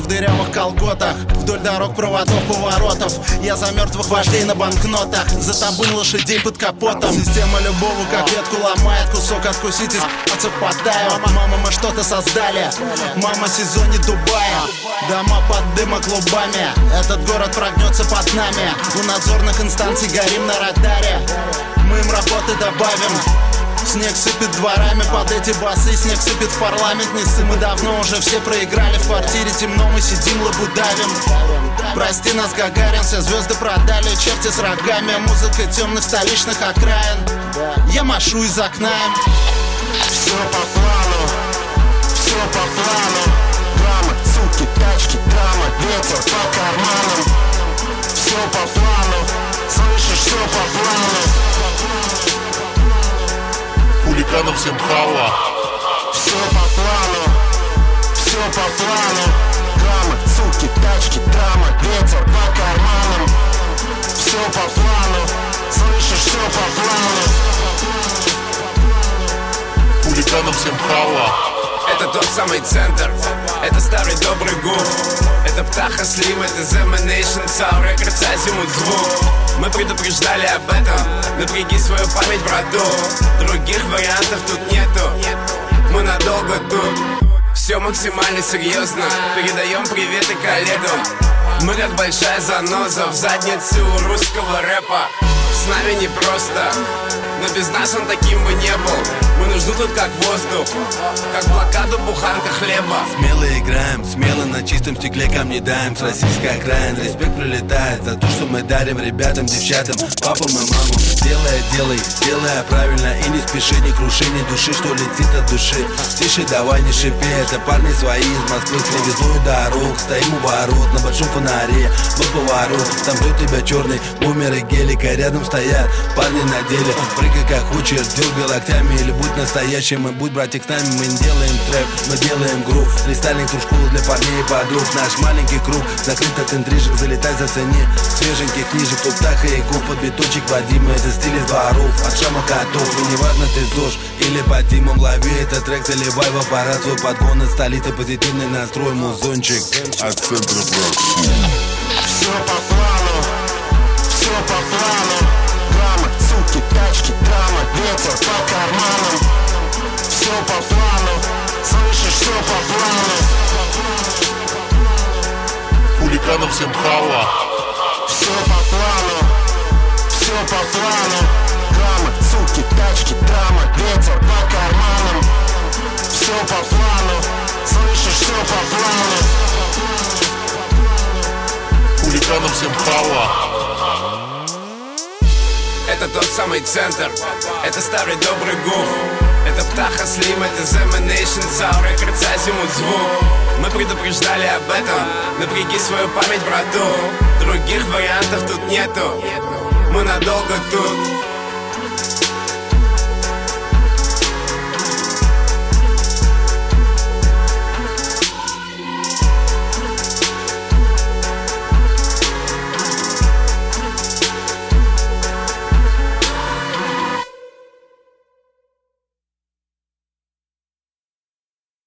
в дырявых колготах, вдоль дорог, проводов, поворотов. Я за мертвых вождей на банкнотах, за табун лошадей под капотом. Система любого как ветку ломает, кусок откусить и с***ться впадаю. Мама, мы что-то создали, мама, сезоне Дубая. Дома под дымоклубами, этот город прогнется под нами. У надзорных инстанций горим на радаре, мы им работы добавим. Снег сыпет дворами под эти басы, снег сыпет в парламент. Не ссы, мы давно уже все проиграли. В квартире темно, мы сидим, лабудавим. Прости нас, Гагарин, все звезды продали, черти с рогами. Музыка темных столичных окраин, я машу из окна. Все по плану, все по плану. Драма, суки, тачки, драма, ветер по карманам. Все по плану, слышишь, все по плану. Хулиганам всем хава. Все по плану, все по плану. Драма, суки, тачки, драма, ветер по карманам. Все по плану, слышишь, все по плану. Хулиганам всем хава. Это тот самый центр, это старый добрый гуф. Это Птаха Слим, это The Nation, Sound Records, Азимут звук. Мы предупреждали об этом, напряги свою память, брату. Других вариантов тут нету, мы надолго тут. Все максимально серьезно, передаем приветы коллегам. Мы как большая заноза в заднице у русского рэпа. С нами непросто, но без нас он таким бы не был. Мы нужны тут как воздух, как блокаду буханка хлеба. Смело играем, смело на чистом стекле камни даем. С российской окраин респект прилетает за то, что мы дарим ребятам, девчатам, папам и мамам. Делай правильно и не спеши, не круши, не души, что летит от души. Тише, давай не шипи, это парни свои из Москвы. Привезую дорог, стоим у ворот на большом фонаре, вот поворот. Там ждет тебя черный бумер и гелика, рядом стоят парни на деле. Прыгай как хочешь, дергай локтями или будь настоящим и будь, братик, с нами. Мы не делаем трэп, мы делаем грув. Рестайлинг кружку для парней и подруг. Наш маленький круг закрыт от интрижек, залетай, зацени свеженьких книжек. Тут Птаха и Гуф, под биточек Вадима, это стиль из дворов, от Шама котов. И неважно ты ЗОЖ или под Димом, лови этот трек, заливай в аппарат свой подгон. От столицы позитивный настрой, музончик От центра брат. Все по плану, все по плану. Драма, суки, тачки, драма, ветер по карманам. Все по плану, слышишь, все по плану. Хулиганам всем хава. Все по плану, все по плану. Драма, суки, тачки, драма, ветер по карманам. Все по плану, слышишь, все по плану. Хулиганам всем хава. Это тот самый центр, это старый добрый гуф. Это Птаха Слим, это The Nation, Sound Records, Азимут звук. Мы предупреждали об этом, напряги свою память, брату. Других вариантов тут нету, мы надолго тут.